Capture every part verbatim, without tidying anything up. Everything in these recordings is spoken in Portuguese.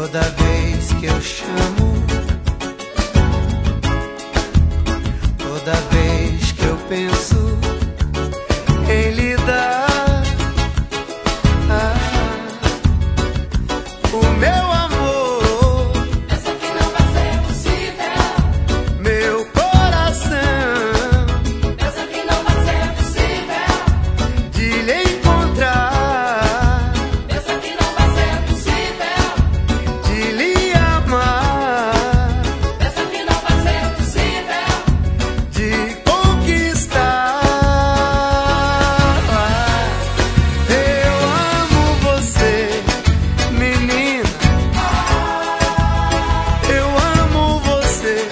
Toda vez que eu chamo, toda vez que eu penso em lhe dar ah, o meu amor, pensa que não vai ser possível. meu coração, Pensa que não vai ser possível. de lhe encontrar, Pensa que não vai ser possível. de lhe amar, Pensa que não vai ser possível. de conquistar. Eu amo você, menina. Eu amo você.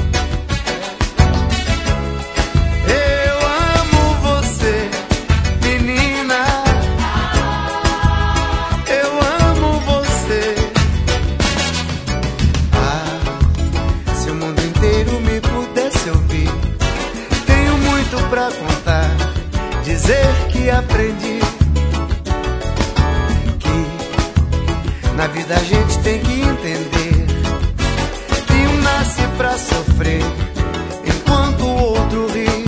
Eu amo você, menina. Eu amo você. Ah, se o mundo inteiro me pudesse ouvir, tenho muito pra contar, dizer que aprendi que na vida a gente tem que entender que um nasce pra sofrer enquanto o outro ri.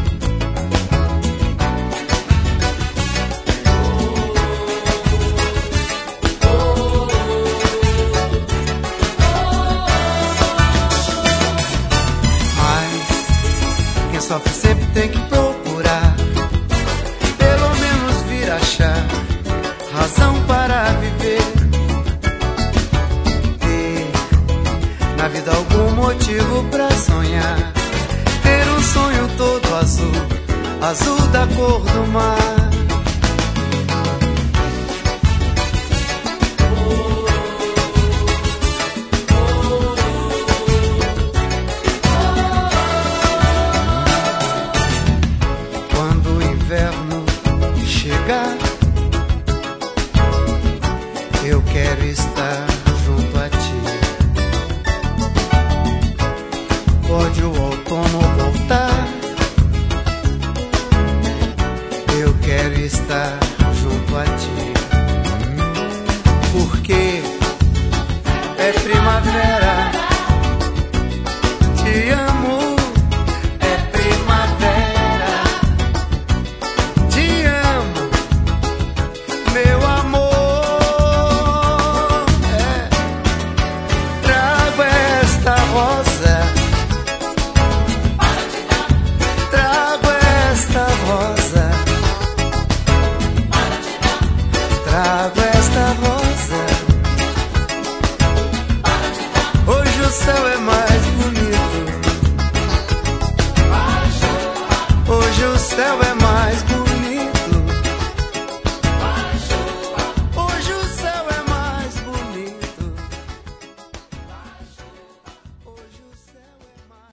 Mas quem sofre sempre tem que procurar, pelo menos vir achar razão para viver. Ter na vida algum motivo pra sonhar, ter um sonho todo azul, azul da cor do mar.